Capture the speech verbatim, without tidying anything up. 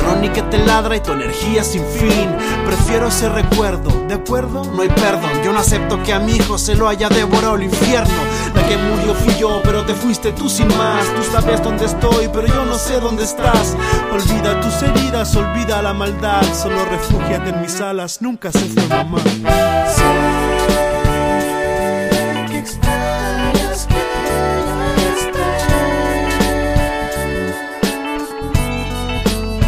Ronnie que te ladra y tu energía sin fin. Prefiero ese recuerdo, ¿de acuerdo? No hay perdón. Yo no acepto que a mi hijo se lo haya devorado el infierno. La que murió fui yo, pero te fuiste tú sin más. Tú sabes dónde estoy, pero yo no sé dónde estás. Olvida tus heridas, olvida la maldad. Solo refúgiate en mis alas, nunca se fue mamá. Sí.